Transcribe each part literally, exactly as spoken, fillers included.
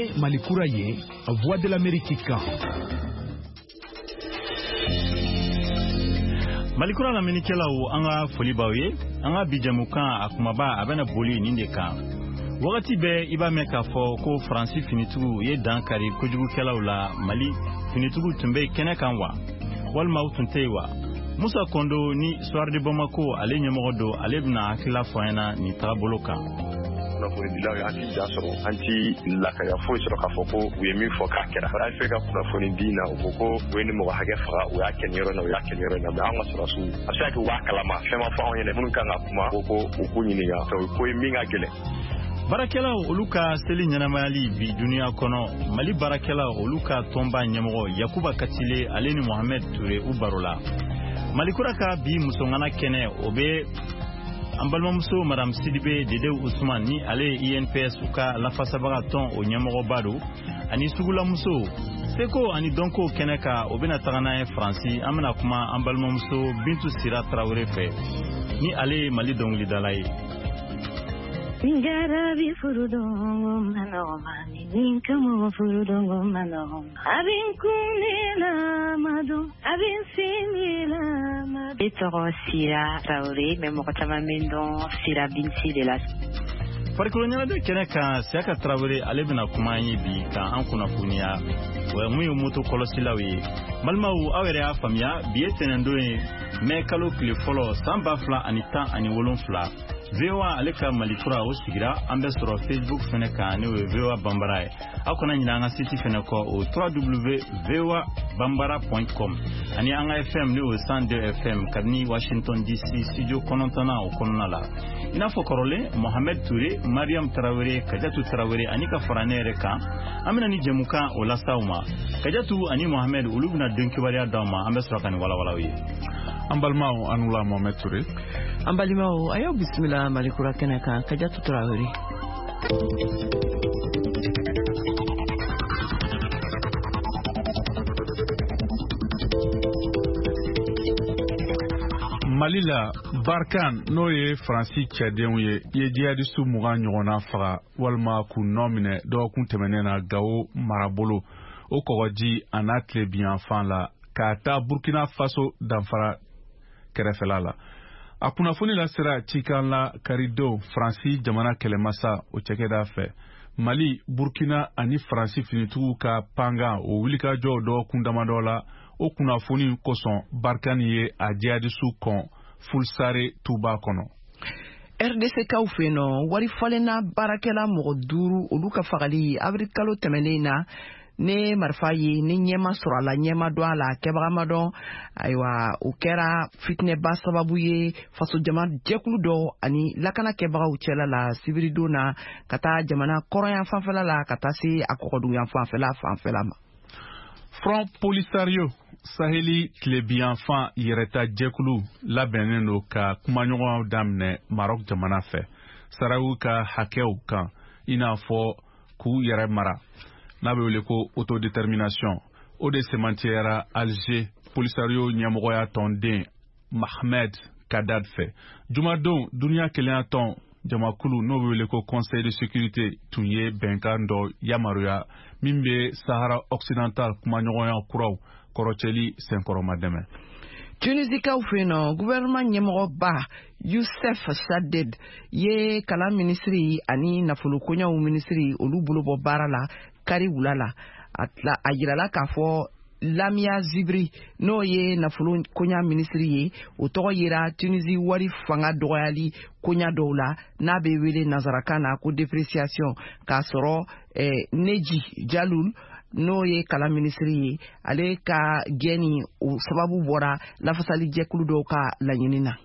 Nin Malikura ye Voix de l'Amérique kan. Malikura l'Américain anga foli bawe anga bijamukan akumaba abena boli ninde kan. Wakati be iba meka fo ko Francis finitugu ye dankari kojugu kelaw la Mali finitugu tumbe kene kanwa. Walma utuntewa. Musa Kondo ni soir de Bamako ale nyemodo ale bina akila foena ni taboloka. Na fo dilaw anti jasoro anti lakaya fo soro ka foko we mi fo ka kera fa Afrika kuna fo ni dina uboko we ni mo hage fa we akenyero na we akenyero na anga soro su asaka wa kala ma fema fa on yele mun kan akuma uboko ukunyi ni ya so ko mi ngagele Barakela oluka seli nyanamali bi dunia kono Mali barakela oluka tomba nyamoro Yakuba Katile aleni Mohamed Touré ubarola Malikura ka bi musongana kene obe ambalma muso Madame Sidibe Dede Ousmane ni ale I N P S uka la fasabaga ton o nyamoro bado ani sugula muso seko ani donko keneka obena tagana e Franci amana kuma ambalma muso Bintu Sira Traoré fe ni ale Mali dongli dalai Ngarabi furudongo manoma ninkamu furudongo manoma abin kunela madu abin simila madu Etoro Sira Traoré memo kama mendo Sira Binti de la Parikolonya de keneka Siaka Traoré alebina kumanyi bi ka ankuna kunia we muyu moto kolosilawi malmau awere afamia bietenendo me kalo kile folo samba fla anita ani wolon fla Vewa aleka Malikura o sigira ambe soro Facebook fene ka ne we Vewa Bambara akona nyina nga site fene ko o w w w point vewa bambara point com ani anga F M ne o cent deux F M kadni Washington D C studio konontana o konala ina fo korole Mohamed Touré Mariam Traoré Kajatu Traoré ani ka faranere ka amina ni jemuka o la sauma Kajatu ani Mohamed ulubna denkibaria dama ambe soro kan wala wala wi Ambalmao anula Mohamed Touré Ambalimao ayo bismillah Malikura keneka Kajatu Traoré Malila Barkan no ye Francis Tchadien ye ye jihadistu mugan ɲɔgɔnna faga walma ku nomine do kun tɛmɛnena Gao marabolo o kɔgɔji ana tile biyanfan la ka taa Burkina Faso danfara kɛrɛfɛla la a kunnafoni la sera cikan la Karido Francis jamana kɛlɛmasa o cɛkɛda fɛ Mali Burkina ani Francis finitugu ka panga o wulikajɔ dɔ kundamadɔ la o kunnafoni kosɔn Barkan ye a jihadistu kɔn fulsare tuba kɔnɔ R D C kaw fe no wari falena barakela mɔgɔ duuru olu ka fagali avril kalo tɛmɛnen na ne marifa ye ne ɲɛma sɔrɔ a la ɲɛma dɔn a la kɛbaga ma dɔn ayiwa o kɛra fitinɛba sababu ye faso jama jɛkulu dɔ ani lakana kɛbagaw cɛla la sibiridon na ka taa jamana kɔrɔyan fanfɛla la ka taa se a kɔgɔduyan fanfɛla fanfɛla ma Front Polisario Saheli tilebiyanfan yɛrɛta jɛkulu labɛnnen don ka kumaɲɔgɔnw daminɛ Maroc jamana fɛ sarawu ka hakɛw kan i n'a fɔ k'u yɛrɛ mara n'a bɛ wele ko autodétermination o de semantiyara Alger Polisario ɲɛmɔgɔya tɔnden Mohamed Kadad fɛ jumadon duniya kelenya tɔn jamakulu n'o bɛ wele ko Conseil de sécurité tun ye bɛnkan dɔ yamaruya min bɛ Sahara occidental kumaɲɔgɔnya kuraw kɔrɔcɛli senkɔrɔma dɛmɛ Tunisikaw fe no gouvernement ɲɛmɔgɔba Youssef Chaddad ye kalan ministri ani nafolo koɲaw ministri olu bolo bɔ baara la kari wula la a yirala k'a fɔ Lamia Zibri n'o ye nafolo koɲa ministri ye o tɔgɔ yera Tunisie wari fanga dɔgɔyali koɲa dɔw la n'a bɛ wele nazarakan na ko dépréciation k'a sɔrɔ eh, Neji Jalul n'o ye kalan ministri ye ale ka gɛni o sababu bɔra lafasali jɛkulu dɔw ka laɲini na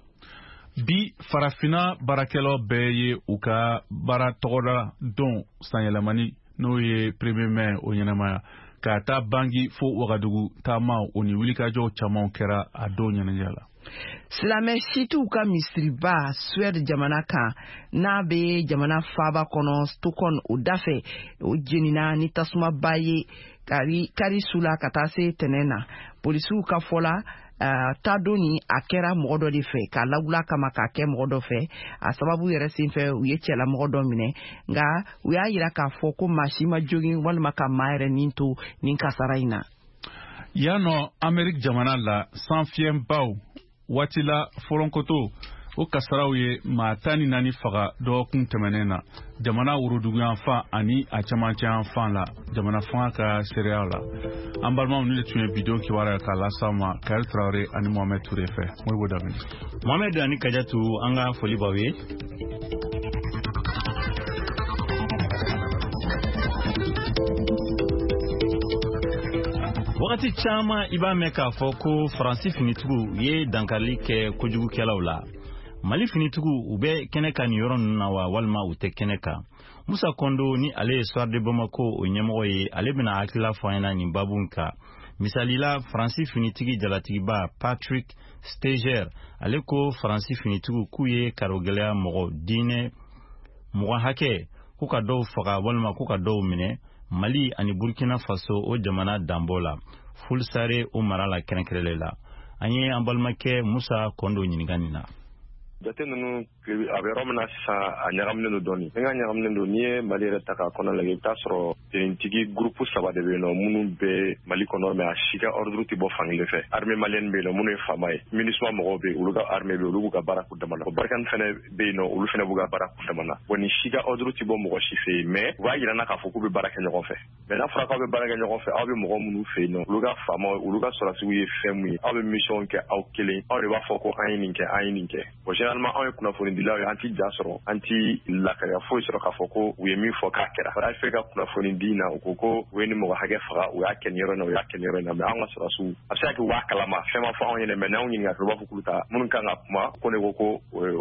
bi farafina baarakɛlaw bɛɛ ye u ka baara tɔgɔda don sanyɛlɛmani n'o ye premier mai o ɲɛnamaya ka taa bangi fo Wagadugu taama o ni wulikajɔw caman kɛra a don ɲɛnajɛ la silamɛ sitiw ka misiriba Suède jamana kan n'a bɛ jamana faaba kɔnɔ Stockholm o dafɛ o jenina ni tasumaba ye kari kari su la ka taa se tɛnɛn na polisiw ka fɔ la uh, ta don ni a kɛra mɔgɔ dɔ de fɛ k'a lawula kama k'a kɛ mɔgɔ dɔ fɛ a sababu yɛrɛ senfɛ u ye cɛla mɔgɔ dɔ minɛ nka u y'a yira k'a fɔ ko maa si ma jogin walima ka maa yɛrɛ nin to nin kasara in na. Yan nɔ Ameriki jamana la sanfiyɛnbaw waati la fɔlɔnkoto o kasaraw ye maa tan ni naani faga dɔgɔkun tɛmɛnen na jamana woroduguyan fan ani a camancɛ yan fan la jamana fanga ka seereya la. An balimaw ni de tun ye bidon kibaruya k'a lasa ma Kayel Traore ani Mohamed Ture fɛ. Moribo Damini. Mohamed ani Kajatu an ka foli b'aw ye. Wakati caman i b'a mɛn k'a fɔ ko Faransi finitigiw ye dankari kɛ kojugukɛlaw la. Mali finitigiw u bɛ kɛnɛ kan nin yɔrɔ ninnu na wa walima u tɛ kɛnɛ kan. Musa Kondo ni ale ye Soir de Bamako o ɲɛmɔgɔ ye ale bɛna hakilila fɔ an ɲɛna nin babu kan. Misali la Faransi finitigi jalatigiba Patrick Stager ale ko Faransi finitigiw k'u ye karogɛlɛya mɔgɔ diinɛ mɔgɔ hakɛ k'u ka dɔw faga walima k'u ka dɔw minɛ Mali ani Burkina Faso o jamana danbo la Fulsare o mara la kɛrɛnkɛrɛnlen la. An ye an balimakɛ Musa Kondo ɲininka nin na. Jate ninnu a bɛ yɔrɔ min na sisan a ɲagaminen don dɔɔnin. Min ka ɲagaminen don n'i ye Mali yɛrɛ ta k'a kɔnɔ lajɛ i bɛ taa sɔrɔ tenitigi gurupu saba de bɛ yen nɔ minnu bɛ Mali kɔnɔ mɛ a si ka ordre tɛ bɔ fankelen fɛ. Armée malienne bɛ yen nɔ minnu ye faama ye. MINUSMA mɔgɔw bɛ yen olu ka armée bɛ yen olu b'u ka baara k'u dama na. Barkhane fana bɛ yen nɔ olu fana b'u ka baara k'u dama na. Bon nin si ka ordre tɛ bɔ mɔgɔ si fɛ yen mais u b'a yira na k'a fɔ k'u bɛ baara kɛ ɲɔgɔn fɛ. Mais n'a fɔra k'aw bɛ baara kɛ ɲɔgɔn fɛ aw bɛ mɔgɔ minnu fɛ yen nɔ olu ka faamaw olu ka sɔrɔsiw ye fɛn mun ye aw bɛ mission kɛ aw kelen aw de b'a fɔ ko an ye nin kɛ an ye nin kɛ. Bon généralement anw ye kunnafoni dilaw ye an ti ja sɔrɔ an ti lakaya foyi sɔrɔ k'a fɔ ko u ye min fɔ k'a kɛra. A fɛ ka kunnafoni di na u ko ko u ye ni mɔgɔ hakɛ faga u y'a kɛ nin yɔrɔ in na u y'a kɛ nin yɔrɔ in na mais an ka sɔrɔsiw a bɛ se ka kɛ u b'a kalama fɛn ma fɔ anw ɲɛna mais n'anw ɲininka u b'a fɔ k'olu ta minnu kan ka kuma ko ne ko ko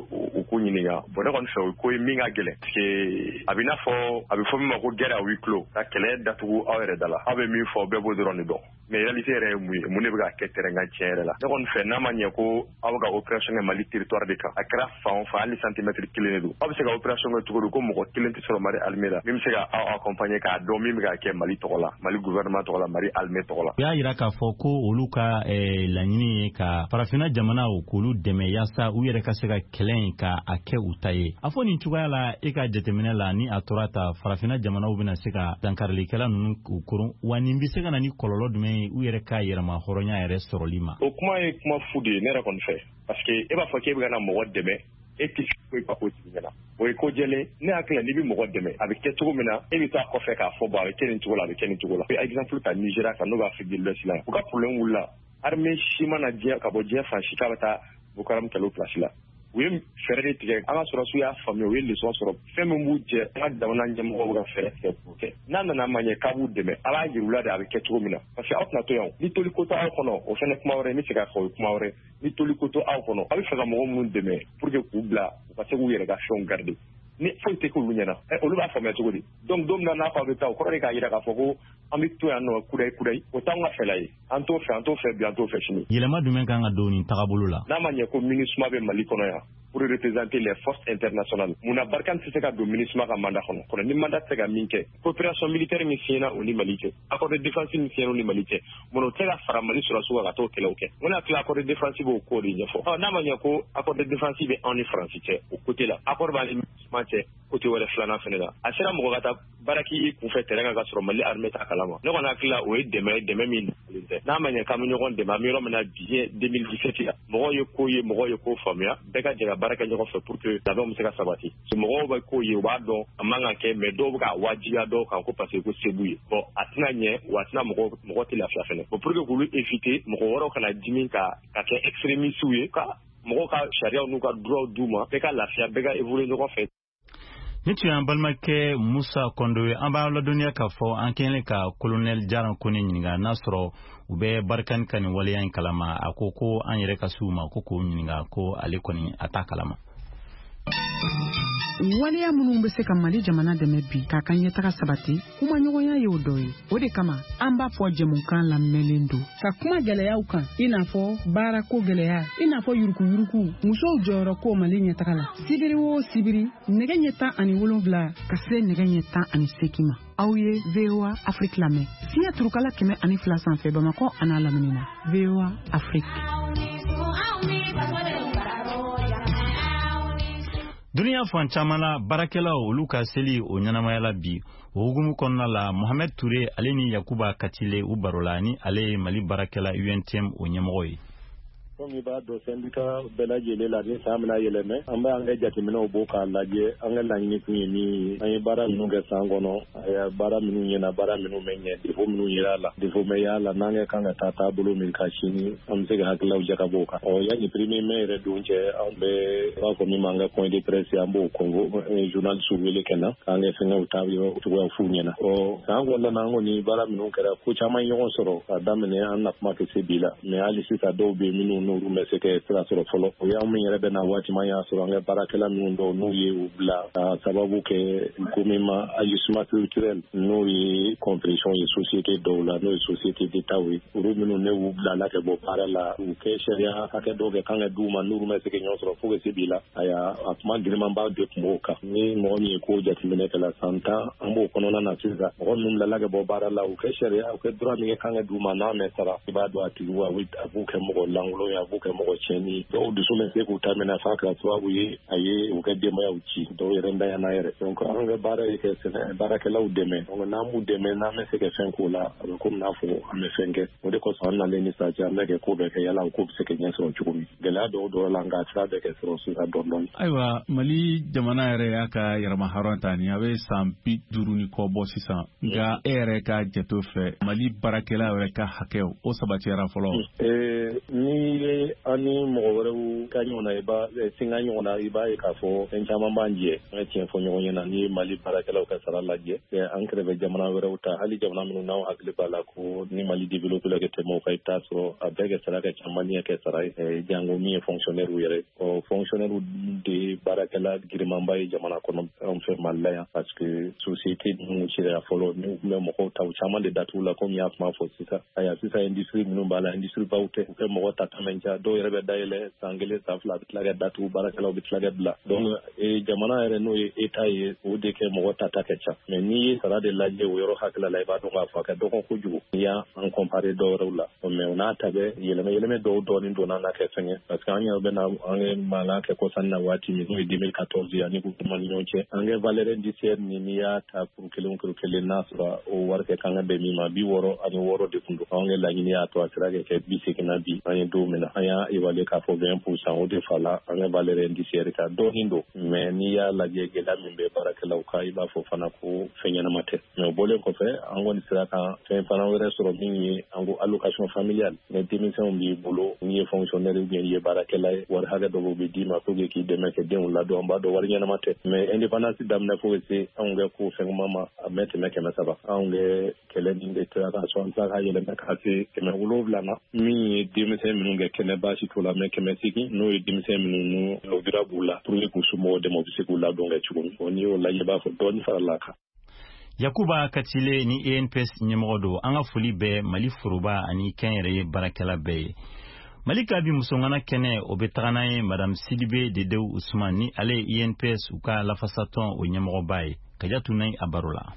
u k'u ɲininka. Bon ne kɔni fɛ o ko ye min ka gɛlɛn parce que a bɛ i n'a fɔ a bɛ fɔ min ma ko guerre à huis clos ka kɛlɛ datugu aw yɛrɛ da la aw bɛ min fɔ bɛɛ b'o dɔrɔn de dɔn mais réalité yɛrɛ ye mun ye mun de bɛ ka kɛ terrain kan tiɲɛ yɛrɛ la. Ne kɔni fɛ n'a ma ɲɛ ko aw bɛ ka opération kɛ Mali territoire de kan a kɛra fan o fan hali centimètre kelen de don aw bɛ se ka opération kɛ cogo di ko mɔgɔ kelen tɛ sɔrɔ Mali armée la min bɛ se ka aw accompagner k'a dɔn min bɛ ka kɛ Mali tɔgɔ la Mali gouvernement tɔgɔ la Mali armée tɔgɔ la. U y'a yira k'a fɔ ko olu ka laɲini ye ka farafinna jamanaw k'olu dɛmɛ yaasa u yɛrɛ ka se ka kɛlɛ in ka a kɛ u ta ye. A fɔ nin cogoya la e ka jateminɛ la ni a tora ta farafinna jamanaw bɛna se ka dankarilikɛla ninnu k'u koron wa nin bɛ se ka na ni kɔlɔlɔ jumɛn ye u yɛrɛ ka yɛrɛma hɔrɔnya yɛrɛ sɔrɔli ma. O kuma ye kuma fu de ye ne yɛrɛ kɔni fɛ parce que e b'a fɔ k'e bɛ ka na mɔgɔ dɛmɛ e tɛ foyi ka ko tigi ɲɛna o ye ko jɛlen ne hakili la n'i bɛ mɔgɔ dɛmɛ a bɛ kɛ cogo min na e bɛ taa kɔfɛ k'a fɔ bon a bɛ kɛ nin cogo la a bɛ kɛ nin cogo la. exemple ta Nigeria kan n'o b'a Afrique de l'Ouest la u ka problème wulila armée si mana diɲɛ ka bɔ diɲɛ fan si k'a bɛ taa Boko Haram kɛlɛ o place la u ye fɛɛrɛ de tigɛ an ka sɔrɔsiw y'a faamuya u ye leçon sɔrɔ fɛn min b'u jɛ an ka jamana ɲɛmɔgɔw bɛ ka fɛɛrɛ tigɛ k'o kɛ n'a nana ma ɲɛ k'a b'u dɛmɛ a b'a yir'u la de a bɛ kɛ cogo min na parce que aw tɛna to yan ni toliko to aw kɔnɔ o fɛnɛ kuma wɛrɛ n bɛ se k'a fɔ o ye kuma wɛrɛ ni toliko to aw kɔnɔ aw bɛ fɛ ka mɔgɔ minnu dɛmɛ pour que k'u bila u ka se k'u yɛrɛ ka fɛnw garder ni foyi tɛ k'olu ɲɛna olu b'a faamuya cogo di donc don min na n'a fɔ aw bɛ taa o kɔrɔ de k'a yira k'a fɔ ko an bɛ to yan nɔ kudayi kudayi o t'anw ka fɛla ye an t'o fɛ an t'o fɛ bi an t'o fɛ sini. Yɛlɛma jumɛn kan ka don nin tagabolo la. n'a ma ɲɛ ko MINUSMA bɛ Mali kɔnɔ yan pour représenter les forces internationales munna Barkhane tɛ se ka don MINUSMA ka mandat kɔnɔ kɔnɔ ni mandat tɛ se ka min kɛ coopération militaire min signera o ni Mali cɛ accord de défense min signera o ni Mali cɛ mun o tɛ ka fara Mali sɔrɔsiw kan ka t'o kɛlɛw kɛ mun y'a tila accord de défense b'o ko de ɲɛfɔ ɔ n'a ma ɲɛ ko accord de défense bɛ anw ni Faransi cɛ o côté la accord b'an ni MINUSMA cɛ côté wɛrɛ filanan fɛnɛ la a sera mɔgɔ ka taa baara k'i kunfɛ terrain kan ka sɔrɔ Mali armée t'a kalama ne kɔni hakili la o ye dɛmɛ dɛmɛ min tɛ n'a ma ɲɛ k'an bɛ ɲɔgɔn dɛmɛ an bɛ yɔrɔ min na bi deux mille dix-sept la mɔgɔw ye ko ye mɔgɔw ye ko faamuya bɛɛ ka jɛ ka baara kɛ ɲɔgɔn fɛ pour que labɛnw bɛ se ka sabati mɔgɔw bɛ ko ye u b'a dɔn a man kan kɛ mais dɔw bɛ k'a wajibiya dɔw kan ko parce que ko se b'u ye bon a tɛna ɲɛ wa a tɛna mɔgɔ mɔgɔ tɛ lafiya fɛnɛ bon pour que k'olu éviter mɔgɔ wɛrɛw kana dimi ka ka kɛ extrémistes ye ka mɔgɔw ka sariyaw n'u ka droits d'u ma bɛɛ ka lafiya bɛɛ ka évoluer ɲɔgɔn fɛ. Ni tun y'an balimakɛ Musa Kondo ye an b'a ladɔnniya k'a fɔ an kɛlen ka colonel Jaran Kone ɲininka n'a sɔrɔ u bɛ Barkhane ka nin waleya in kalama a ko ko an yɛrɛ ka s'u ma ko k'o ɲininka ko ale kɔni a t'a kalama. waleya minnu bɛ se ka Mali jamana dɛmɛ bi k'a ka ɲɛtaga sabati kuma ɲɔgɔnya ye o dɔ ye o de kama an b'a fɔ jɛmukan lamɛnlen don ka kuma gɛlɛyaw kan i n'a fɔ baarako gɛlɛya i n'a fɔ yuruguyurugu musow jɔyɔrɔ ko Mali ɲɛtaga la sibiri o sibiri nɛgɛ ɲɛ tan ani wolonwula ka se nɛgɛ ɲɛ tan ani seegin ma aw ye V O A Afrique lamɛn siɲɛ turukala kɛmɛ ani fila sanfɛ Bamakɔ an'a lamini na. V O A Afrique. Duniya fan caman la baarakɛlaw olu ka seli o ɲɛnamaya la bi o hukumu kɔnɔna la Mohamed Touré ale ni Yakuba Katile u barola ni ale ye Mali baarakɛla U N T M o ɲɛmɔgɔ ye. Comme il va do syndicat bɛɛ lajɛlen la ni san bɛna yɛlɛmɛ an bɛ an ka jateminɛw bɔ k'a lajɛ an ka laɲini kun ye min an ye baara minnu kɛ san kɔnɔ a ye baara minnu ɲɛna baara minnu bɛ ɲɛ defo minnu yera la defo mɛ y'a la n'an ka kan ka taa taabolo min ka sini an bɛ se ka hakililaw jakabɔ o kan ɔ yanni premier mai yɛrɛ don cɛ an bɛ b'a fɔ min ma an ka point de presse an b'o convo journaliste wele kɛ na k'an ka fɛngɛw ta cogoya f'u ɲɛna ɔ san kɔnɔna na an kɔni baara minnu kɛra ko caman ɲɔgɔn sɔrɔ ka daminɛ an na kuma kɛ se bi la mɛ hali sisan dɔw bɛ minnu n'olu bɛ se kɛ sira sɔrɔ fɔlɔ o y'an min yɛrɛ bɛ na waati ma y'a sɔrɔ an ka baarakɛla minnu dɔw n'u ye u bila ka sababu kɛ ko min ma ajustement culturel n'o ye compréhension ye société dɔw la n'o ye société d'état ye olu minnu ne y'u bila la ka bɔ baara la u kɛ sariya hakɛ dɔw kɛ kan ka d'u ma n'olu bɛ se ka ɲɔgɔn sɔrɔ fo ka se bi la a y'a a kuma girimanba de tun b'o kan ni mɔgɔ min ye ko jateminɛ kɛ la san tan an b'o kɔnɔna na sisan mɔgɔ minnu bila la ka bɔ baara la u kɛ sariya u kɛ droit min kɛ kan ka d'u ma n'a mɛ sara i b'a dɔn a tigi a b'u kɛ mɔgɔ lankolon ye a b'u kɛ mɔgɔ cɛnni dɔw dusu bɛ se k'u ta minɛ f'a kɛra sababu ye a ye u ka denbayaw ci dɔw yɛrɛ ntanya n'a yɛrɛ donc an ka baara ye kɛ sɛnɛ baarakɛlaw dɛmɛ donc n'an b'u dɛmɛ n'an bɛ se ka fɛn k'o la a bɛ komi n'a fɔ an bɛ fɛn kɛ o de kosɔn an nalen ni sisan cɛ an bɛ kɛ ko bɛɛ kɛ yala o ko bɛ se ka ɲɛ sɔrɔ cogo min gɛlɛya dɔw dɔrɔn la nka sira bɛɛ kɛ sɔrɔ sisan dɔɔnin dɔɔnin. Ayiwa Mali jamana yɛrɛ y'a ka yɛrɛma hɔrɔn ta ni a bɛ san bi duuru ni kɔ bɔ sisan nka e yɛrɛ ka jatew fɛ Mali baarakɛla yɛrɛ ka hakɛw o sabatiyara fɔlɔ. N'i ye an ni mɔgɔ wɛrɛw ka ɲɔgɔn na i b'a singa ɲɔgɔn na i b'a ye k'a fɔ fɛn caman b'an jɛ an ka tiɲɛ fɔ ɲɔgɔn ɲɛna n'i ye Mali baarakɛlaw ka sara lajɛ an kɛrɛfɛ jamana wɛrɛw ta hali jamana minnu n'anw hakili b'a la ko ni Mali développé la ka tɛmɛ o kan i bɛ taa sɔrɔ a bɛɛ kɛ sara ka ca Maliyɛn kɛ sara ye jango min ye fonctionnaire yɛrɛ ɔ fonctionnaire de baarakɛla girimanba ye jamana kɔnɔ anw fɛ Mali la yan parce que société ninnu sariya fɔlɔ n'u tun bɛ mɔgɔw ta u caman de datugu la komi y'a kuma fɔ sisan aya sisan industrie minnu b'a la industrie baw tɛ u kɛ mɔgɔ ta tamenca dɔw yɛrɛ bɛ dayɛlɛ san kelen san fila a bɛ tila ka datugu baarakɛlaw bɛ tila ka bila donc jamana yɛrɛ n'o ye état ye o de kɛ mɔgɔ ta ta ka ca mais n'i ye sara de lajɛ o yɔrɔ hakili la i b'a dɔn k'a fɔ a ka dɔgɔn kojugu n'i y'a an comparer dɔw wɛrɛw la mais o n'a ta bɛ yɛlɛmɛ yɛlɛmɛ dɔw dɔɔnin donna n'a kɛ fɛngɛ parce que an yɛrɛ bɛ na an ye mankan kɛ kɔsan na waati min n'o ye deux mille quatorze ye ani gouvernement ni ɲɔgɔn cɛ an kɛ valeur indiciaire ni n'i y'a ta kuru kelen kuru kelen n'a sɔrɔ o wari kɛ kan ka bɛn min ma bi wɔɔrɔ ani wɔɔrɔ de tun don an kɛ laɲini y'a to a sera ka kɛ bi segin na bi an ye don min na an y'a évaluer k'a fɔ vingt pour cent o de fa la an ka valeur indiciaire ka dɔɔnin don mais n'i y'a lajɛ gɛlɛya min bɛ baarakɛlaw kan i b'a fɔ fana ko fɛn ɲɛnama tɛ mais o bɔlen kɔfɛ an kɔni sera ka fɛn fana wɛrɛ sɔrɔ min ye an ko allocation familiale mais denmisɛnw b'i bolo n'i ye fonctionnaire ou bien i ye baarakɛla ye wari hakɛ dɔ bɛ d'i ma pour que k'i dɛmɛ kɛ denw ladon an b'a dɔn wari ɲɛnama tɛ mais indépendance daminɛ fo ka se anw kɛ ko fɛngɛma ma a mɛ tɛmɛ kɛmɛ saba anw kɛ kɛlɛ nin de tila ka sɔn an tila ka yɛlɛmɛ ka se kɛmɛ wolonwula na min ye denmisɛn minnu kɛ kɛnɛ baasi t'o la mais kɛmɛ seegin n'o ye denmisɛn minnu lɔbira b'u la pour que k'u somɔgɔw dɛmɛ u bɛ se k'u ladon kɛ cogo min o n'i y'o lajɛ i b'a fɔ dɔɔnin farala kan. Yakuba Katile ni A N P S ɲɛmɔgɔ don an ka foli bɛɛ Mali foroba ani kɛnyɛrɛye baarakɛla bɛɛ ye. Mali ka bi musongana kɛnɛ o bɛ taga n'an ye Madame Sidibe Dedew Usman ni ale ye I N P S u ka lafasatɔn o ɲɛmɔgɔba ye Kajatu Nayi a baro la.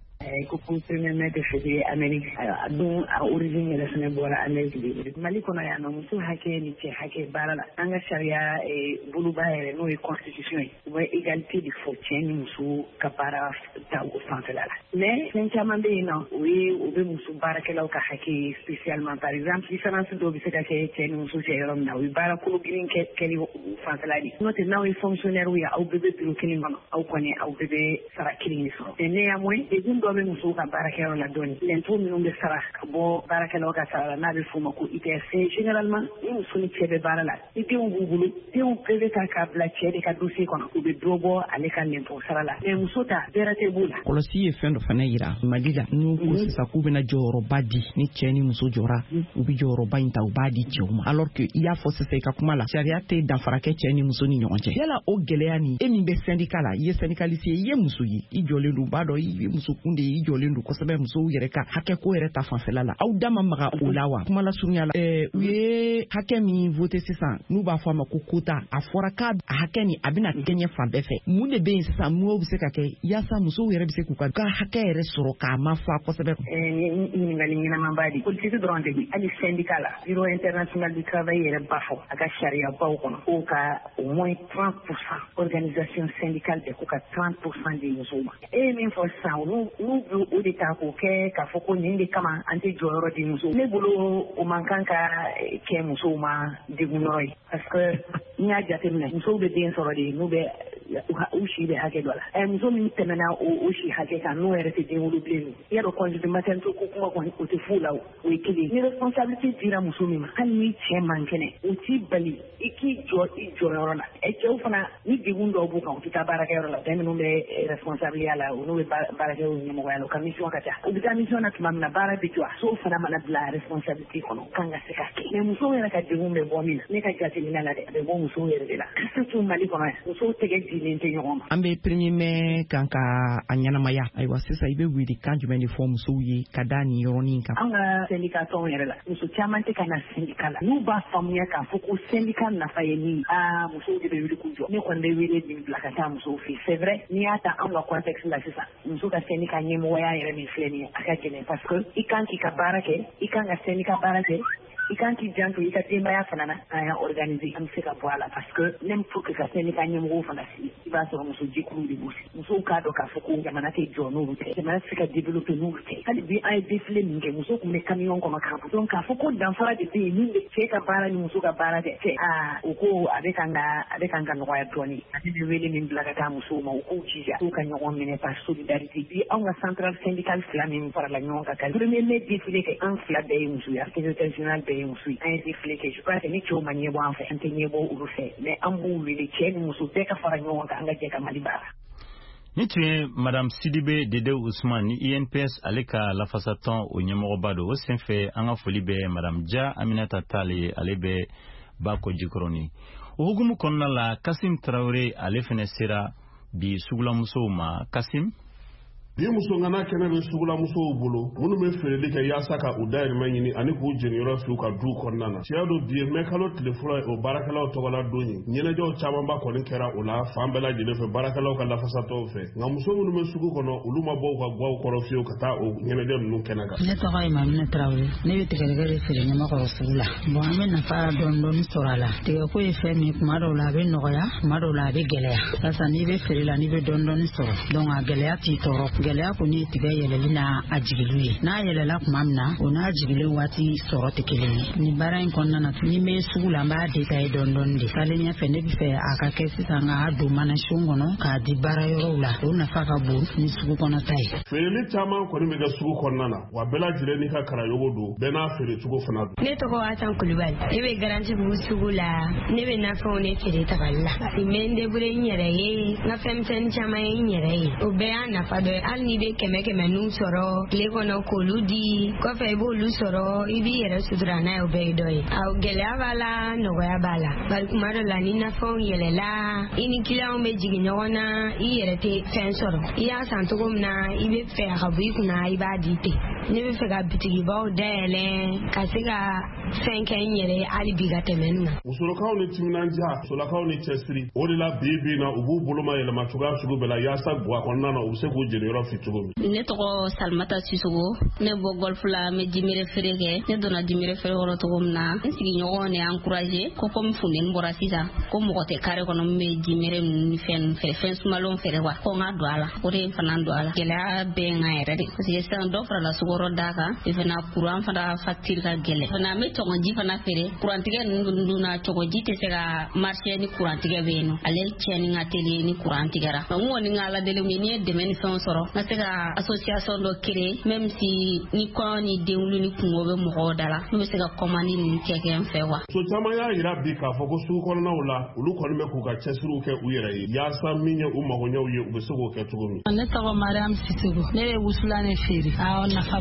ko premier maître février Amérique dun a origine yɛrɛ fɛnɛ bɔra Amérique de Mali kɔnɔ yan nɔ muso hakɛ ni cɛ hakɛ baara la an ka sariya boloba yɛrɛ n'o ye constitution ye u bɛ égalité de fɔ cɛ ni muso ka baara ta o fanfɛla la mais fɛn caman bɛ yen nɔ o ye o bɛ muso baarakɛlaw ka hakɛ spécialement par exemple différence dɔw bɛ se ka kɛ cɛ ni muso cɛ yɔrɔ min na o ye baara kolo girin kɛli fanfɛla de n'o tɛ n'aw ye fonctionnaire ye aw bɛɛ bɛ bureau kelen kɔnɔ aw kɔni aw bɛɛ bɛ sara kelen de sɔrɔ mais néanmoins degun dɔ bɛ musow ka baarakɛyɔrɔ la dɔɔni l'impôt minnu bɛ sara ka bɔ baarakɛlaw ka sara la n'a bɛ f'o ma ko I T S généralement ni muso ni cɛ bɛ baara la ni denw b'u bolo denw bɛɛ bɛ ta k'a bila cɛ de ka dossier kɔnɔ u bɛ dɔ bɔ ale ka l'impôt sara la mais muso ta bɛrɛ tɛ b'o la. Kɔlɔsi ye fɛn dɔ fana yira Mali la n'u ko sisan k'u bɛna jɔyɔrɔba di ni cɛ ni muso jɔra u bɛ jɔyɔrɔba in ta u b'a di cɛw ma alors que i y'a fɔ sisan i ka kuma la sariya tɛ danfara kɛ cɛ ni muso ni ɲɔgɔn cɛ yala o gɛlɛya nin e min bɛ syndicat la i ye syndicaliste ye i ye muso ye i jɔlen don u b'a dɔn i ye muso kun de i jɔlen don kosɛbɛ musow yɛrɛ ka hakɛ ko yɛrɛ ta fanfɛla la aw da ma maga o la wa kuma la surunya la ɛɛ u ye hakɛ min voté sisan n'u b'a fɔ a ma ko quota a fɔra k'a hakɛ nin a bɛna kɛɲɛ fan bɛɛ fɛ mun de bɛ yen sisan mun bɛ se ka kɛ yaasa musow yɛrɛ bɛ se k'u ka hakɛ yɛrɛ sɔrɔ k'a ma fa kosɛbɛ. ɲininkali ɲɛnamanba de politique dɔrɔn de bi hali syndicat la bureau international du travail yɛrɛ b'a fɔ a ka sariyabaw kɔnɔ k'o ka au moins trente pour cent organisation syndicale de k'u ka trente pour cent di musow ma e ye min fɔ sisan n'u n'u bɛ o de ta k'o kɛ k'a fɔ ko nin de kama an tɛ jɔyɔrɔ di musow ne bolo o man kan ka kɛ musow ma degun yɔrɔ ye parce que n'i y'a jateminɛ musow bɛ den sɔrɔ de n'u bɛ u si bɛ hakɛ dɔ la ɛ muso min tɛmɛna o si hakɛ kan n'o yɛrɛ tɛ den wolo bilen i y'a dɔn congé maternité ko kuma kɔni o tɛ foyi la o ye kelen ni responsabilité dira muso min ma hali ni cɛ man kɛnɛ o t'i bali i k'i jɔ i jɔyɔrɔ la ɛ cɛw fana ni degun dɔw b'u kan u tɛ taa baarakɛyɔrɔ la bɛɛ minnu bɛ responsabilité la o n'u bɛ baarakɛ o ɲɛmɔgɔya la o ka mission ka ca u bɛ taa mission na tuma min na baara bɛ jɔ a so fana mana bila responsabilité kɔnɔ kan ka se ka kɛ mɛ musow yɛrɛ ka degun bɛ bɔ min na ne ka jateminɛ la dɛ a bɛ bɔ musow yɛrɛ de la surtout Mali kɔnɔ yan musow tɛgɛ dilen tɛ ɲɔgɔn ma. An bɛ premier mai kan ka a ɲɛnamaya ayiwa sisan i bɛ wuli kan jumɛn de fɔ musow ye ka da nin yɔrɔnin kan. An ka syndicat tɔnw yɛrɛ la muso caman tɛ ka na syndicat la n'u b'a faamuya k'a fɔ ko syndicat nafa ye min aa musow de bɛ wuli k'u jɔ ne kɔni bɛ wele nin bila ka taa musow fɛ c'est vrai n'i y'a ta an ka contexte la sisan muso ka syndicat ɲɛmɔgɔya yɛrɛ min filɛ nin ye a ka gɛlɛn parce que i kan k'i ka baara kɛ i kan ka syndicat baara kɛ i kan k'i janto i ka denbaya fana na an y'a organiser an bɛ se ka bɔ a la parce que même pour que ka syndicat ɲɛmɔgɔw fana sigi i b'a sɔrɔ muso jɛkulu de b'u sigi musow k'a dɔn k'a fɔ ko jamana tɛ jɔ n'olu tɛ jamana tɛ se ka développer n'olu tɛ hali bi an ye défilé min kɛ muso tun bɛ camion kɔnɔ k'a bɔ donc k'a fɔ ko danfara de bɛ yen min bɛ cɛ ka baara ni muso ka baara tɛ cɛ aa o ko a bɛ kan ka a bɛ kan ka nɔgɔya dɔɔnin a bɛ wele min bila ka taa musow ma u k'u jija k'u ka ɲɔgɔn minɛ par solidarité bi anw ka centrale syndicale fila min farala ɲɔgɔn kan ka premier mai défilé kɛ an fila bɛɛ ye muso ye secrétaire général bɛɛ ye muso ye an ye défilé kɛ je crois que ni cɛw ma ɲɛbɔ an fɛ an tɛ ɲɛbɔ olu fɛ mais an b'u wele cɛ ni muso bɛɛ ka fara ɲɔgɔn kan an ka jɛ ka Mali baara. Ni tun ye Madame Sidibe Dede Ousmane ni I N P S ale ka lafasatɔn o ɲɛmɔgɔba don o senfɛ an ka foli bɛ Madame Dia Aminata Tale ale bɛ Bako Jikɔrɔni o hukumu kɔnɔna la Kasim Traoré ale fɛnɛ sera bi sugulamusow ma Kasim. Bi muso ngana kɛnɛ bɛ sugulamusow bolo minnu bɛ feereli kɛ yaasa ka u dayirimɛ ɲini ani k'u jeniyɔrɔ fi u ka du kɔnɔna na tiɲɛ don bi mɛ kalo tile fɔlɔ o baarakɛlaw tɔgɔla don ye ɲɛnajɛw camanba kɔni kɛra o la fan bɛɛ lajɛlen fɛ baarakɛlaw ka lafasatɔw fɛ nka muso minnu bɛ sugu kɔnɔ olu ma bɔ u ka guwaw kɔrɔ fiyewu ka taa o ɲɛnajɛ ninnu kɛnɛ kan. Ne tɔgɔ ye Mamina Traoré ne bɛ tigɛdɛgɛ de feere Ɲamakɔrɔ sugu la bon an bɛ nafa dɔɔni dɔɔni sɔrɔ a la tigɛko ye fɛn min kuma dɔw la a bɛ nɔgɔya kuma dɔw la a bɛ gɛlɛya sisan n'i bɛ feere la n'i bɛ dɔɔni dɔɔni sɔrɔ donc a gɛlɛya t'i tɔɔrɔ gɛlɛya kɔni ye tigɛ yɛlɛli n'a a jigiliw ye n'a yɛlɛla kuma min na o n'a jigilen waati sɔrɔ tɛ kelen ye nin baara in kɔnɔna na ni bɛ sugu la an b'a détaillé dɔɔni dɔɔni de taalen ɲɛfɛ ne bɛ fɛ a ka kɛ sisan ka don manasiw kɔnɔ k'a di baara yɔrɔw la o nafa ka bon ni sugu kɔnɔ ta ye. feereli caman kɔni bɛ kɛ sugu kɔnɔna na wa bɛɛ lajɛlen n'i ka karayogo don bɛɛ n'a feere cogo fana don. Ne tɔgɔ Asan Kulubali ne bɛ garanti bugu sugu la ne bɛ nafɛnw ne feere tabali la n bɛ n débrouiller n yɛrɛ ye n ka fɛn misɛnnin caman ye n yɛrɛ ye o bɛɛ y'a nafa dɔ ye hali n'i bɛ kɛmɛ kɛmɛ n'u sɔrɔ tile kɔnɔ k'olu di kɔfɛ i b'olu sɔrɔ i b'i yɛrɛ sutura n'a ye o bɛɛ ye dɔ ye aw gɛlɛya b'a la nɔgɔya b'a la bari kuma dɔ la ni nafɛnw yɛlɛla i ni kiliyanw bɛ jigin ɲɔgɔn na i yɛrɛ tɛ fɛn sɔrɔ i y'a san cogo min na i bɛ fɛ a ka bɔ i kunna i b'a di ten ne bɛ fɛ ka bitigibaw dayɛlɛ ka se ka fɛn kɛ n yɛrɛ hali bi ka tɛmɛ n na. musolakaw ni timinandiya musolakaw ni cɛsiri o de la bi bi na u b'u boloma yɛlɛma cogoya sugu bɛɛ la yaasa guwa kɔnɔna na u bɛ se k'u jeniyɔrɔ fi cogo min. ne tɔgɔ Salimata Sisogo ne bɔ golf la n bɛ jimere feere kɛ ne donna jimere feere kɔrɔ cogo min na n sigiɲɔgɔn ne encouragé ko comme funteni bɔra sisan ko mɔgɔ tɛ kare kɔnɔ min bɛ jimere ninnu ni fɛn ninnu feere fɛn sumalenw feere wa ko n ka don a la o de ye n fana don a la gɛlɛya bɛ n kan yɛrɛ de parce que sisan dɔ farala sukɔrɔ d'a kan i fana courant fana facture ka gɛlɛn fana an bɛ tɔgɔji fana feere couranttigɛ ninnu dun na tɔgɔji tɛ se ka marché ni couranttigɛ bɛ yen nɔ ale tiɲɛni ka teli ni courant tigɛra n kɔni ka ala deli ye n'i ye dɛmɛ ni fɛnw sɔrɔ n ka se ka association dɔ créer même si ni kɔɲɔ ni denwulu ni kungo bɛ mɔgɔw da la n'u bɛ se ka commande ninnu kɛ kɛ n fɛ wa. so caman y'a yira bi k'a fɔ ko sugu kɔnɔnaw la olu kɔni bɛ k'u ka cɛsiriw kɛ u yɛrɛ ye yaasa min ye u magoɲɛw ye u bɛ se k'o kɛ cogo min. ne tɔgɔ Mariam Sisoko ne bɛ wusulan ne feere awɔ nafa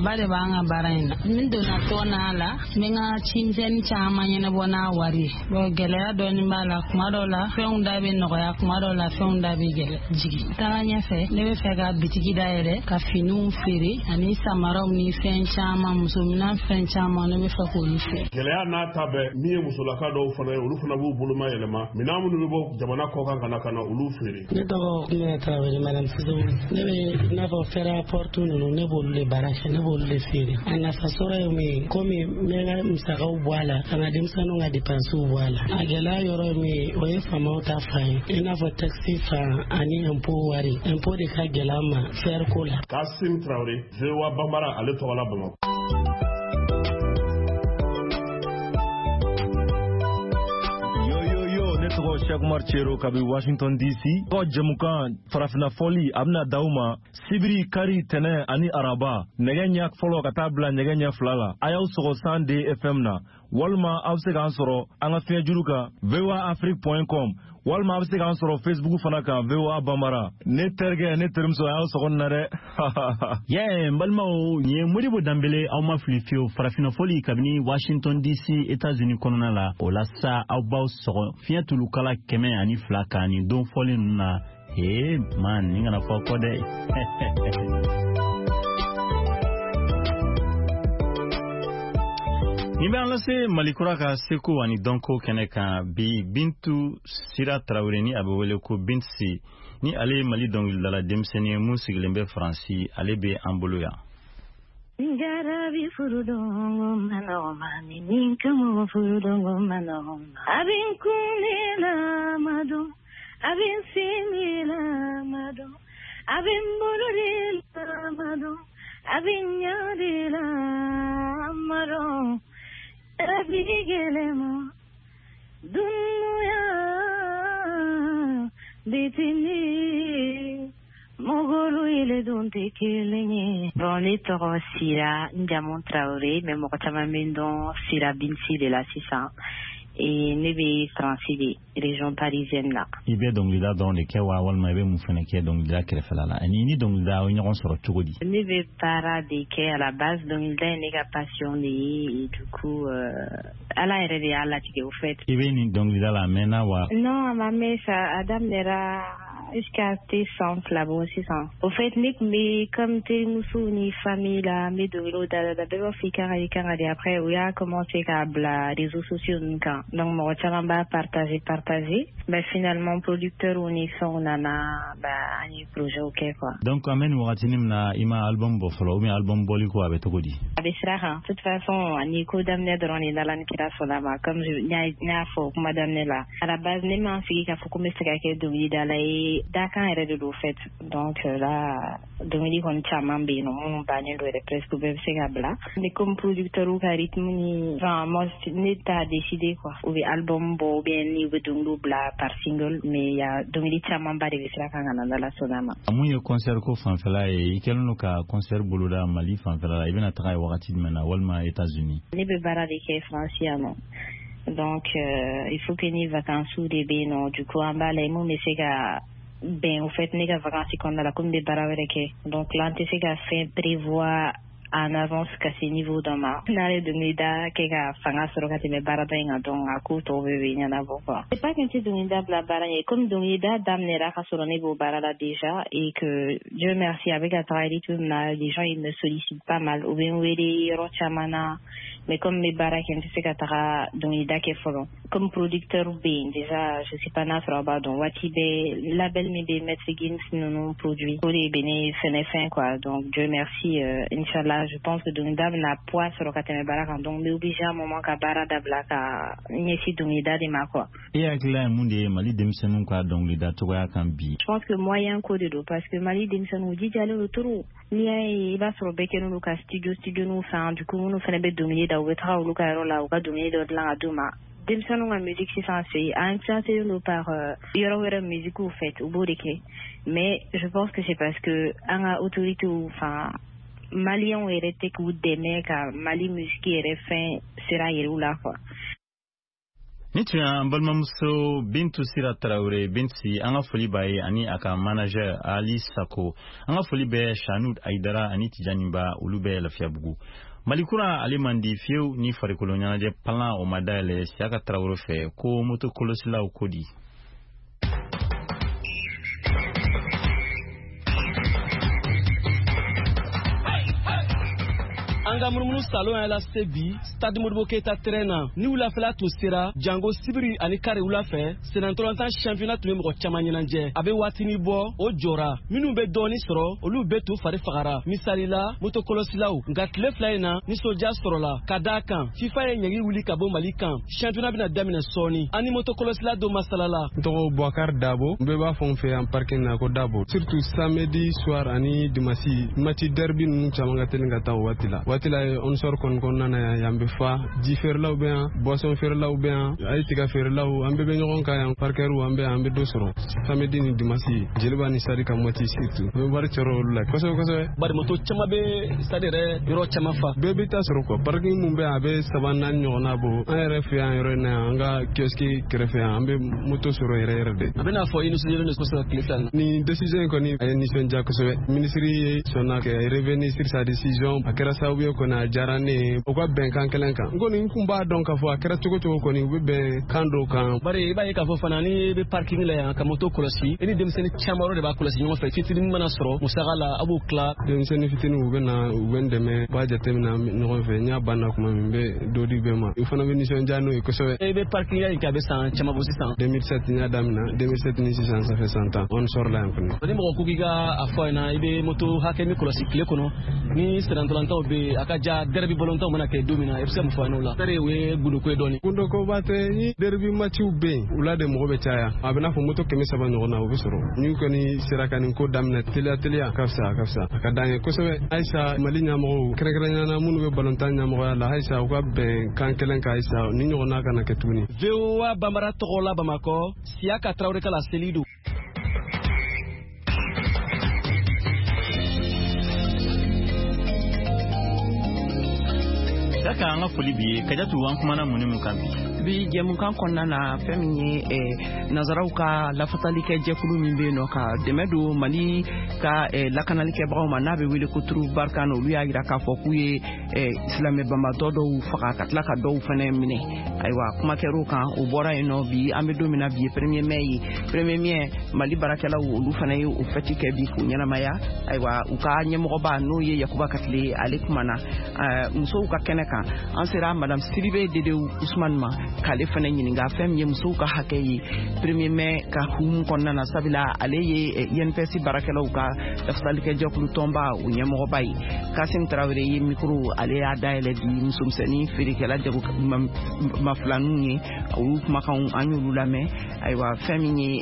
nafaba de b'an ka baara in na min donna tɔn n'a la n bɛ n ka cimisɛnnin caman ɲɛnabɔ n'a wari ye bon gɛlɛya dɔɔni b'a la kuma dɔw la fɛnw da bɛ nɔgɔya kuma dɔw la fɛnw da bɛ gɛlɛ jigin taga ɲɛfɛ ne bɛ fɛ ka bitigi dayɛlɛ ka finiw feere ani samaraw ni fɛn caman musominan fɛn caman ne bɛ fɛ k'olu feere. Gɛlɛya n'a ta bɛɛ min ye musolaka dɔw fana ye olu fana b'u boloma yɛlɛma minɛn minnu bɛ bɔ jamana kɔkan ka na ka na olu feere. Ne tɔgɔ Kunɛ Tarawele madame Sidiou ne bɛ i n'a fɔ fɛrɛ apporte ninnu ne b'olu de baara kɛ ne b'olu de feere a nafa sɔrɔ ye min ye komi n bɛ n ka musakaw bɔ a la ka n ka denmisɛnninw ka dépenses bɔ a la a gɛlɛya yɔrɔ ye min ye o ye faamaw ta fan ye i n'a fɔ taxi fan ani impôt wari impôt de ka gɛlɛya ma fɛrɛ ko la. Kasim Traoré V O A Bambara ale tɔgɔ la Bamakɔ. Cheikh Umar Chero kabi Washington D C ko jamukan farafina foli abna dauma sibiri kari tene ani araba nege ɲak folo ka taa bila nege ɲɛ fila la a y'aw sɔgɔ san de F M na walima aw se k'an sɔrɔ an ka fiɲɛ juru kan v o a afrique point com walima aw bɛ se k'an sɔrɔ Facebook fana kan V O A Bambara ne terikɛ ne terimuso a y'aw sɔgɔ nin na dɛ yeah n balimaw nin ye Modibo Danbele aw ma fili fiyewu farafina foli kabini Washington D C États-Unis kɔnɔna la o la sa aw b'aw sɔgɔ fiɲɛ tulu kala kɛmɛ ani fila kan nin don fɔlen ninnu na ee man nin kana fɔ kɔ dɛ Ni bɛ an lase Malikura ka seko ani dɔnko kɛnɛ kan bi Bintu Sira Tarawele ni a bɛ wele ko Bintsi ni ale ye Mali dɔnkilidala denmisɛnnin ye mun sigilen bɛ Faransi ale bɛ an bolo yan. Jarabi furudongo manomani ninkamu furudongo manoma abin kunila madu abin simila madu abin burila madu abin yadila madu Abigelemo dunya bitini mogolu ile donte kelenye boni toro sira Ndiamon Traoré mais mo kama mendo sira Bintsi de la six cents et ne be Franci région parisienne là ibe dongida don le kewa walma be mu fene ke dongida krefala la ani ni dongida o nyagon soro tugodi ne be para de ke à la base dongida ne ga passionné et du coup euh, à la R D A la tike au fait ibe ni dongida la mena wa non ma mère ça adam nera jusqu'à tes sens là bon c'est ça au fait nik mais comme t'es musu ni famille là mais de l'eau da da da fika et quand après on a commencé à bla réseaux sociaux donc moi ça m'a partagé partager mais finalement producteur on est son nana bah un projet ok quoi donc amen watinim na ima album bo folo mi album boli ko avec togodi avec ça de toute façon Nico d'amener dans les dans la nikira solama comme je nya nya fo madame là à la base ne m'en fiki ka fo comme c'est quelque chose dans la Dakar est de l'eau fait donc là Dominique on chaman be no mon bagne do presque be se gabla mais comme producteur ou rythme ni enfin moi n'est pas décidé quoi ou album bo bien ni ou donc bla par single mais il y a Dominique chaman ba de sera kan na la sonama amu ye concert ko fan fela e kelno ka concert buluda Mali fan fela ibena tray wakati mena walma États-Unis ni be bara de ke franciano donc euh, il faut que ni vacances ou des non du coup en bas les mots mais c'est ga ben au fait nega vacances qu'on a la comme des baraweke donc là tu sais qu'a fait prévoir en avance qu'à ce niveau dans ma nare de mida que ga fanga soro ka te me barada inga donc à coup to bébé nyana boko c'est pas qu'un petit donida bla baranya comme donida damnera ka soro ne bo barada déjà et que Dieu merci avec la travail tout na les gens ils me sollicitent pas mal ou bien wele rochamana mais comme mes baraques tu sais qu'à donida ke folo comme producteur bien déjà je sais pas na fraba donc watibe label me be mettre games non produit pour les béné fin quoi donc Dieu merci euh, inchallah je pense que Donida n'a poids sur le catene baraka donc mais obligé à un moment ka barada blaka nyesi Donida de ma quoi et avec la monde Mali demsenu ka Donida to ya kan bi je pense que moyen ko de do parce que Mali demsenu di jale autour ni ai ba sur bekenu lu ka studio studio nu fa du coup nous fait be Donida ou tra ou lu ka ro la ou ka Donida de la aduma demsenu la musique c'est censé influencer nous par yoro wera musique au fait au bodeke mais je pense que c'est parce que un autorité ou enfin Maliens hérité que vous démez car Mali musique est fin sera là quoi. ni tun y'an balimamuso Bintu Sira Tarawele Binti an ka foli b'a ye ani a ka manager Ali Sako an ka foli bɛ Shanud Aidara ani Tijani Ba olu bɛ Lafiyabugu Malikura ale man di fiyewu ni farikolo ɲɛnajɛ palan o ma dayɛlɛ Siaka Tarawele fɛ ko moto kolosilaw ko di. Anga murmunu salon ya la sebi stade Modibo Keita terrain ni wula fela to sera Jango Sibiri ani kare wula fɛ senantolantan championnat tun bɛ mɔgɔ caman ɲɛnajɛ a bɛ waatini bɔ o jɔra minnu bɛ dɔɔni sɔrɔ olu bɛ tu fari fagara misali la motokolosilaw nka tile fila in na nisɔndiya sɔrɔla ka d'a kan FIFA ye ɲɛgi wuli ka bɔ Mali kan championnat bɛna daminɛ sɔɔni ani motokolosila do masalala n tɔgɔ Bouakar Dabo n bɛɛ b'a fɔ n fɛ yan parking na ko Dabo surtout samedi soir ani dimanche match derby ninnu caman ka teli ka taa o waati la waati la on sort kon kon nana yan bɛ fa ji feerelaw bɛ yan boisson feerelaw bɛ yan ayi tiga feerelaw an bɛɛ bɛ ɲɔgɔn kan yan parkeru an bɛ an bɛ do sɔrɔ samedi ni dimanche jeliba ni sadi ka moti surtout n bɛ wari cɛrɛ olu la kosɛbɛ kosɛbɛ bari moto caman bɛ stade yɛrɛ yɔrɔ caman fa bɛɛ bɛ taa sɔrɔ quoi parking mun bɛ yan a bɛ saba naani ɲɔgɔnna bɔ an yɛrɛ fɛ yan yɔrɔ in na yan an ka kiosque kɛrɛfɛ yan an bɛ moto sɔrɔ yɛrɛ yɛrɛ de a bɛ n'a fɔ i nisɔndiyalen don kosɛbɛ tile fila ni décision in kɔni a ye nisɔndiya kosɛbɛ ministre ye sɔnna kɛ revenir sur sa décision a kɛra sababu ye kɔni a diyara ne ye o ka bɛnkan kelen kan n kɔni n kun b'a dɔn k'a fɔ a kɛra cogo cogo kɔni u bɛ bɛn kan dɔw kan bari i b'a ye k'a fɔ fana ni bɛ parking la yan ka moto kɔlɔsi i ni denmisɛnnin caman yɔrɔ de b'a kɔlɔsi ɲɔgɔn fɛ fitinin mana sɔrɔ musaka la a b'o tila denmisɛnnin fitinin u bɛ na u bɛ n dɛmɛ u b'a jateminɛ ɲɔgɔn fɛ n y'a banna kuma min n bɛ dɔ di bɛɛ ma u fana bɛ nisɔndiya n'o ye kosɛbɛ i bɛ parking ya in kɛ a bɛ san caman bɔ sisan deux mille sept n y'a daminɛ deux mille sept ni sisan ça fait cent ans on sort la yan fana ni mɔgɔ ko k'i ka a fɔ yen na i bɛ moto hakɛ min kɔlɔsi tile kɔnɔ ni sirantɔlantaw bɛ a ka ja derby bɔlɔntaw mana kɛ don min na i bɛ se mun fɔ an la tare o ye gundoko ye dɔɔni gundoko ba tɛ ni derby matchiw bɛ yen u la de mɔgɔ bɛ caya a bɛ n'a fɔ moto kɛmɛ saba ɲɔgɔn na o bɛ sɔrɔ ni kɔni sera ka nin ko daminɛ teliya teliya ka fisa a ka fisa a ka d'an ye kosɛbɛ ayisa Mali ɲɛmɔgɔw kɛrɛnkɛrɛnnenya minnu bɛ balontan ɲɛmɔgɔya la ayisa u ka bɛn kan kelen kan ayisa ni ɲɔgɔnna kana kɛ tuguni V O A Bambara tɔgɔ la Bamakɔ Siaka Tarawele ka la Selidu Saka an ka foli bi Kajatu an kumana mun ni mun kan bi bi jɛmukan kɔnɔna na fɛn min ye nazaraw ka lafatali kɛ jɛkulu min bɛ yen nɔ ka dɛmɛ don Mali ka lakanalikɛbagaw ma n'a bɛ wele ko turu barika olu y'a jira k'a fɔ k'u ye silamɛ banbatɔ dɔw faga ka tila ka dɔw fana minɛ ayiwa kuma kɛr'o kan o bɔra yen nɔ bi an bɛ don min na bi ye premier mai ye premier mai Mali baarakɛlaw olu fana ye o fɛti kɛ bi k'u ɲɛnamaya ayiwa u ka ɲɛmɔgɔba n'o ye Yakuba Katile ale kumana musow ka kɛnɛ kan an sera madame Sidibe Dedewu Usman ma k'ale fana ɲininka fɛn min ye musow ka hakɛ ye premier mai ka hukumu kɔnɔna na sabula ale ye I N P S baarakɛlaw ka lafasali jɛkulu tɔnba o ɲɛmɔgɔba ye Kasim Tarawele ye micro ale y'a dayɛlɛ bi musomisɛnnin feerekɛla jago mafilaninw ye olu kumakanw an y'olu lamɛn ayiwa fɛn min ye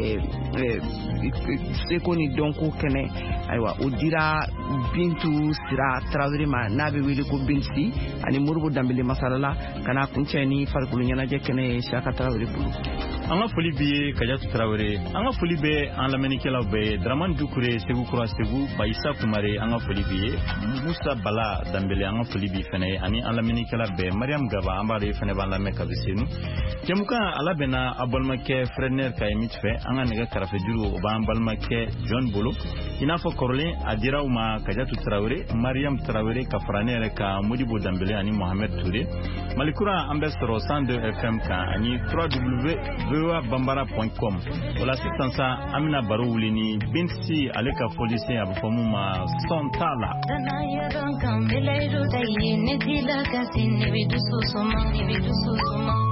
seko ni dɔnko kɛnɛ ayiwa o dira Bintu Sira Tarawele ma n'a bɛ wele ko Binti ani Moribo Danbele masalala kana kuncɛ ni farikolo ɲɛnajɛ kɛnɛ ye Siaka Tarawele bolo an ka foli bɛ Kajatu Tarawele an ka foli bɛ an lamɛnnikɛlaw bɛɛ Dramane Dukure Segu Kura Segu Bayisa Kumare an ka foli bɛ Musa Bala Danbele an ka foli bɛ fɛnɛ ani an lamɛnnikɛla bɛɛ Mariam Gaba an b'a dɔn fɛnɛ b'an lamɛn ka bɛ senu jɛmukan ala bɛnna a balimakɛ Fredner Kayemit fɛ an ka nɛgɛ karafe juru o b'an balimakɛ John bolo i n'a fɔ kɔrɔlen a dira u ma Kajatu Tarawele Mariam Tarawele ka fara ne yɛrɛ ka Modibo Danbele ani Mohamed Toure Malikura an bɛ sɔrɔ cent deux F M kan ani w w w point v o a bambara point com o la sisan sa an bɛna baro wuli ni Binti ale ka foli sen a bɛ fɔ mun ma sɔn t'a la kan bɛlɛyidu ta ye ne t'i la kasi ne bɛ dusu suma ne bɛ dusu suma